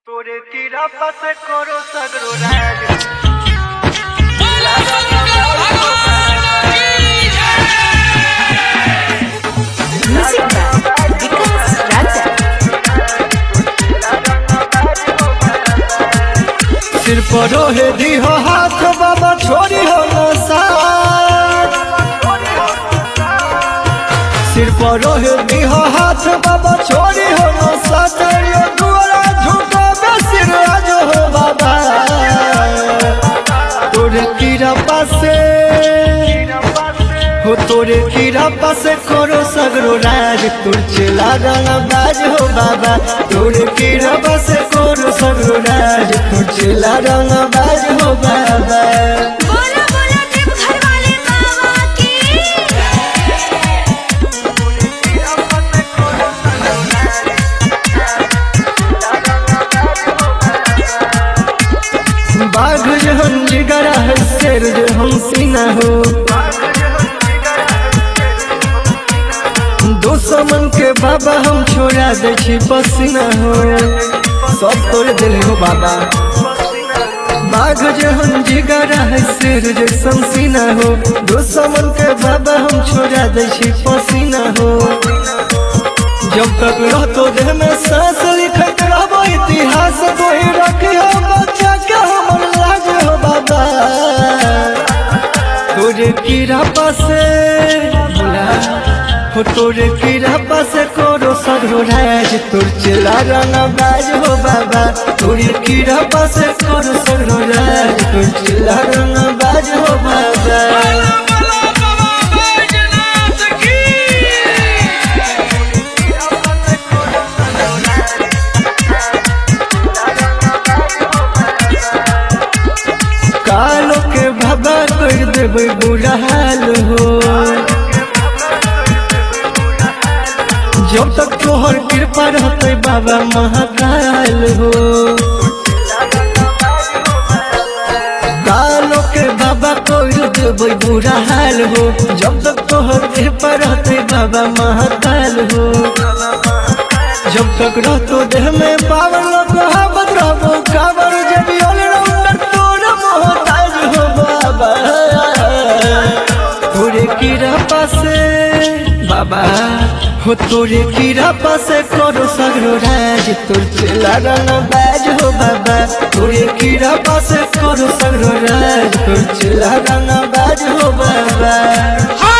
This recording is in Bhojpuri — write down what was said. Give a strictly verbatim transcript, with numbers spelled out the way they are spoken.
तोरे तीरा पास करो सगरो राज बोला शंकर भगवान की जय। Music by Vikas Raja. सिर पर रोहे दी हो हाथ बाबा छोरी हो नशा सिर पर रोहे दी हो हाथ बाबा छोरी हो नशा तेरे दुआरा झूठा बेसिर आज हो बाबा तोरे कीरा पासे हो तोरे कीरा पासे करो सगरो राज तुर चला गाना बाज हो बाबा तोरे कीरा पासे करो सगरो राज तुर चला गाना बाज हो बाबा बोला बोला देव घर वाले बाबा की। बाघ जहन जिगरा है शेर जो हम सीना हो दुश्मन के बाबा हम छोड़ा दे छी पसीना हो सब तोड़ दिल हो बाबा बाघ जहन जिगरा है शेर जैसन सीना हो दुश्मन के बाबा हम छोड़ा दे छी पसीना हो जब तक रहतो देह में सांस लिखत रहबो इतिहास कोई रखियो बच्चा के हमर लाज हो बाबा तोरे कीरा पासे बुला हो तोरे कीरा पासे करो सगरो राज तोर चला रंगा बाज हो बाबा तोरे कीरा पासे करो सगरो राज तोर चला रंगा बाज हो बाबा बोला बोला बाबा बैजनाथ की। कालो के बाबा कर देबै बुरा हाल हो जब तक तोहर कृपा रहते बाबा महाकाल हो कालो के बाबा कर देबै बुरा हाल हो जब तक तोहर कृपा रहते बाबा महाकाल हो जब तक रहतो देह में पावर लोग हावत रहबो कावर जब ऑलराउंडर तोर मोहताज हो बाबा तोरे कीरा पासे बाबा हो तोरे कीरा पासे करो सगरो राज तोर चला रंग बाज हो बाबा तोरे कीरा पासे करो सगरो राज तोर चला रंग बाज हो बाबा।